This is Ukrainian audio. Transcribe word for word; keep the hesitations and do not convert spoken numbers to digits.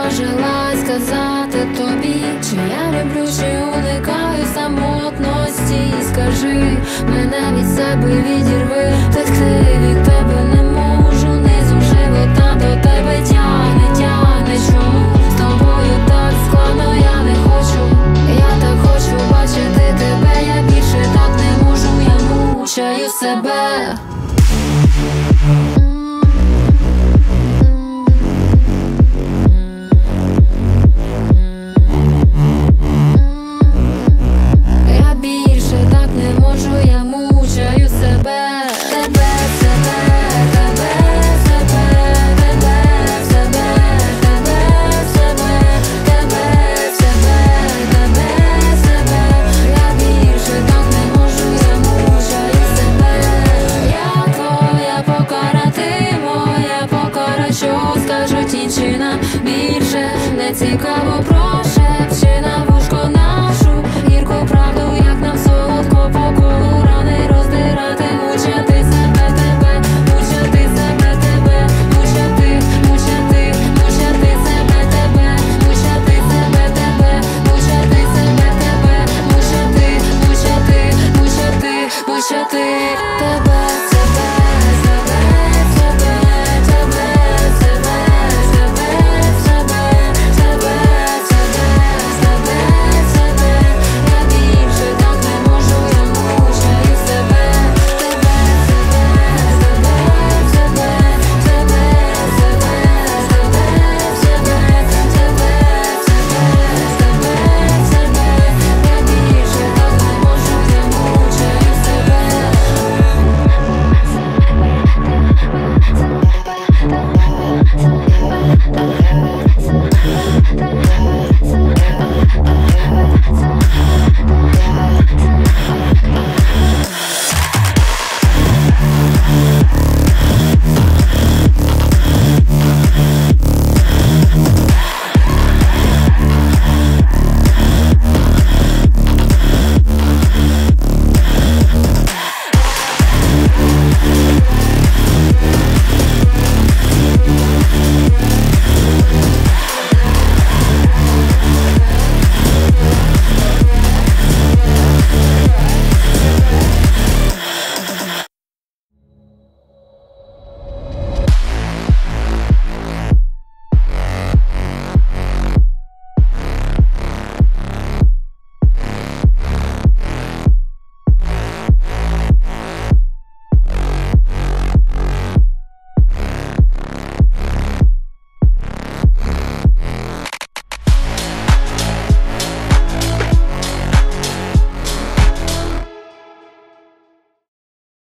наважилась сказати тобі, чи я люблю, чи уникаю самотності. Скажи, мене від себе відірви, втекти від тебе не можу, низом живота до тебе тягне, тягне. Чому з тобою так складно, я не хочу. Я так хочу бачити тебе, я більше так не можу, я мучаю себе. Що скажуть інші нам, більше не цікаво.